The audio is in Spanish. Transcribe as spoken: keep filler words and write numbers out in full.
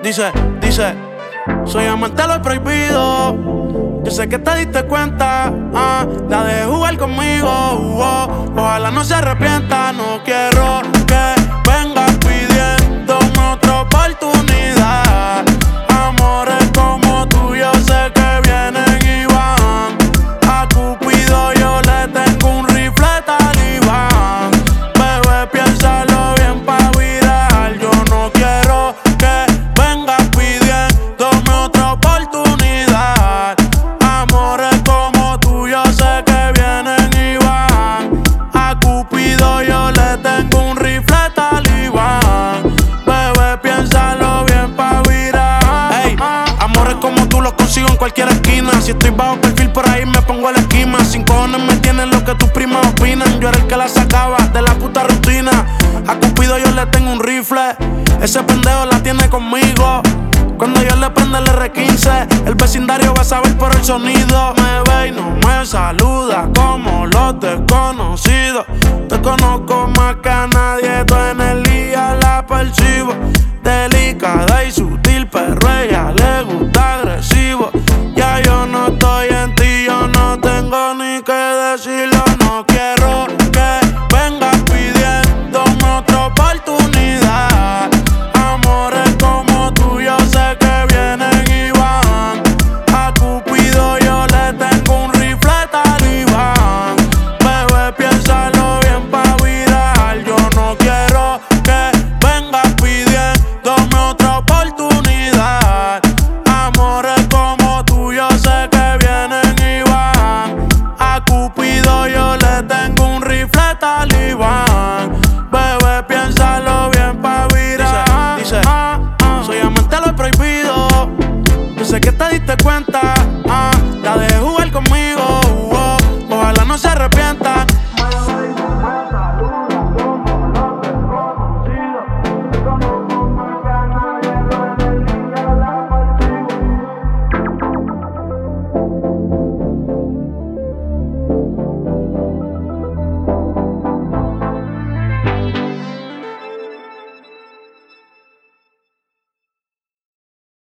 Dice, dice, soy amante de lo prohibido. Yo sé que te diste cuenta, ah, la de jugar conmigo. Oh, ojalá no se arrepienta. No quiero que vengas pidiéndome otra oportunidad. Amores como tú yo sé que vienen y van. A Cupido yo le tengo un rifle talibán. Bebé, piénsalo bien pa' virar. Yo no quiero que vengas pidiéndome otra oportunidad. Amores como tú yo sé que vienen y van. A Cupido yo le tengo un rifle talibán. Bebé, piénsalo bien pa' virar. Ey, amores como tú los consigo en cualquier esquina. Si estoy bajo perfil por ahí me pongo a la esquina. Sin cojones me tienen lo que tus primas opinan. Yo era el que la sacaba de la puta rutina. A Cupido yo le tengo un rifle. Ese pendejo la tiene conmigo. Cuando yo le prenda el erre quince, el vecindario va a saber por el sonido. Me ve y no me saluda como los desconocidos. Te conozco más que a nadie, tú en el día la percibo. Delicada y sutil.